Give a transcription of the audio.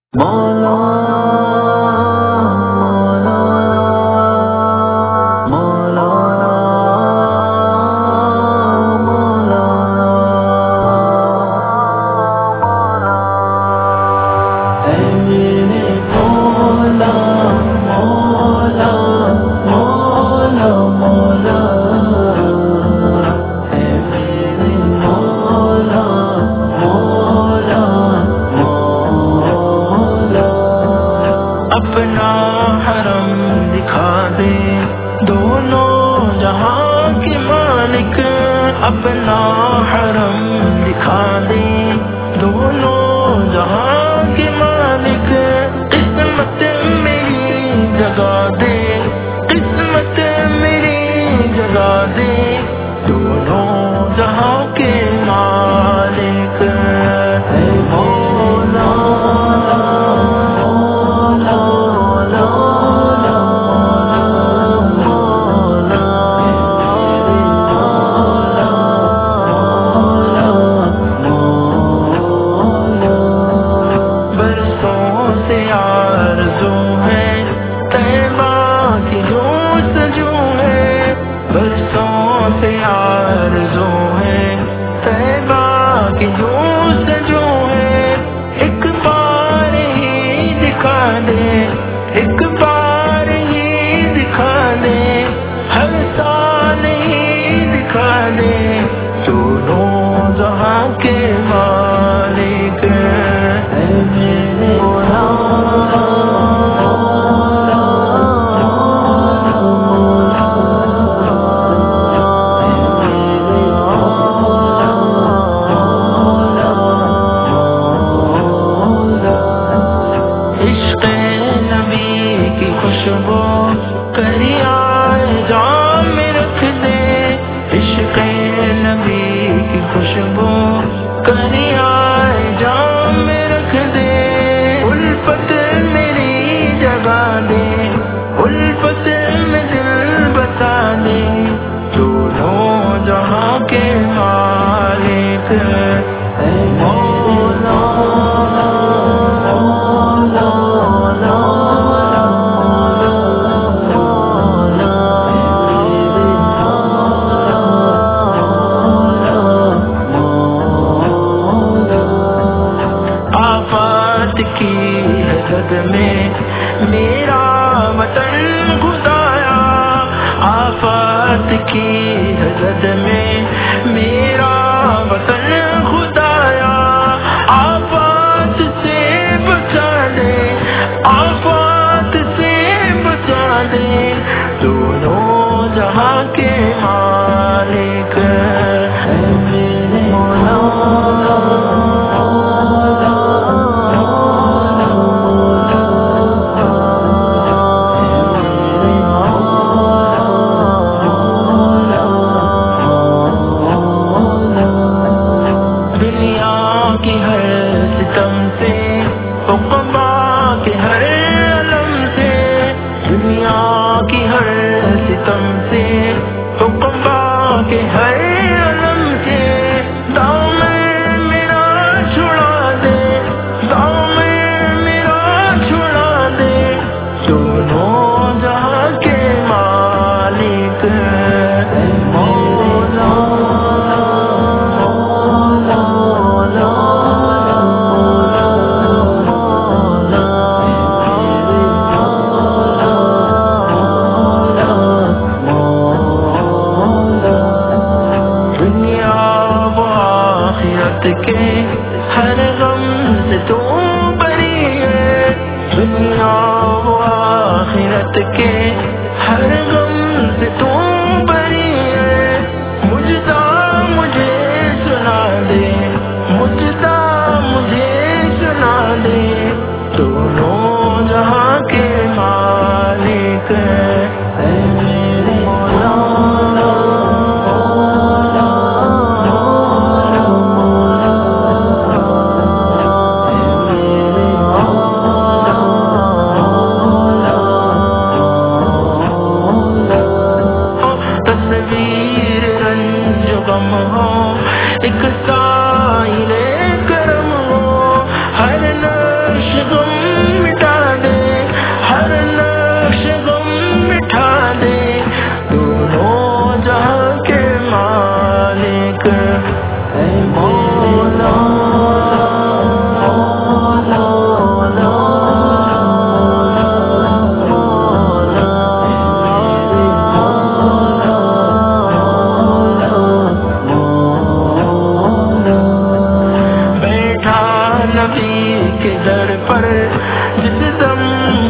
مولا مولا مولا اے میرے مولا مولا مولا مولا اے میرے مولا مولا اپنا حرم دکھا دے دونوں جہاں کے مالک، اپنا حرم دکھا دے دونوں جہاں کے مالک، قسمت میری جگا دے، قسمت میری جگا دے دونوں جہاں کے مالک، اے مولا ایک بار ہی دکھا دے، ہر سال ہی دکھا دے دونوں جہاں کے مالک، اے میرے مولا الفت میں دل بتا دے دونوں جہاں کے مالک، اے مولا مولا آفات کی حد میں میرا وطن خدایا، آفات کی حد میں میرا وطن خدایا، آفات سے بچا دے، آفات سے بچا دے دونوں جہاں کے مالک، اے میرے مولا کے ہر علم سے دامن میرا چھڑا دے، دامن میرا چھڑا دے دونوں جہاں کے مالک، اے مولا مولا کے ہر غم سے تو بری ہے، دنیا و آخرت کے ہر غم سے تو بری ہے، مجدہ مجھے سنا دے، مجدہ مجھے سنا دے دونوں جہاں کے مالک، اے میرے مولا کے در پر جس دم